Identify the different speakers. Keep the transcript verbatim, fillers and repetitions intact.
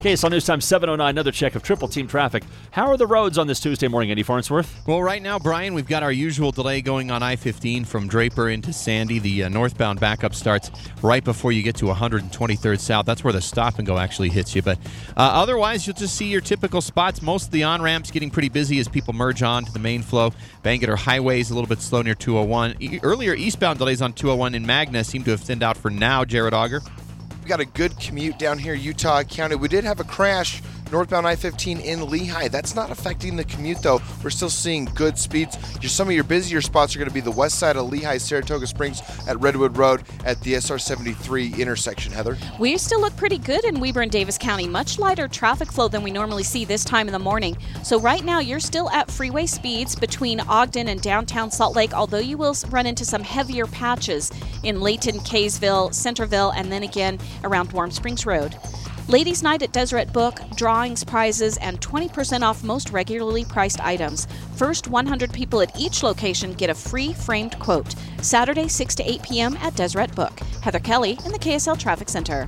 Speaker 1: K S L News Time seven oh nine, another check of triple team traffic. How are the roads on this Tuesday morning, Andy Farnsworth?
Speaker 2: Well, right now, Brian, we've got our usual delay going on I fifteen from Draper into Sandy. The uh, northbound backup starts right before you get to one hundred twenty-third South. That's where the stop and go actually hits you. But uh, otherwise, you'll just see your typical spots. Most of the on-ramps getting pretty busy as people merge on to the main flow. Bangerter Highway is a little bit slow near two oh one. E- earlier eastbound delays on two oh one in Magna seem to have thinned out for now, Jared Auger.
Speaker 3: We got a good commute down here, Utah County. We did have a crash northbound I fifteen in Lehigh. That's not affecting the commute, though. We're still seeing good speeds. Your, some of your busier spots are going to be the west side of Lehigh, Saratoga Springs at Redwood Road at the S R seventy-three intersection. Heather?
Speaker 4: We still look pretty good in Weber and Davis County. Much lighter traffic flow than we normally see this time in the morning. So right now, you're still at freeway speeds between Ogden and downtown Salt Lake, although you will run into some heavier patches in Layton, Kaysville, Centerville, and then again around Warm Springs Road. Ladies' Night at Deseret Book, drawings, prizes, and twenty percent off most regularly priced items. First one hundred people at each location get a free framed quote. Saturday, six to eight p.m. at Deseret Book. Heather Kelly in the K S L Traffic Center.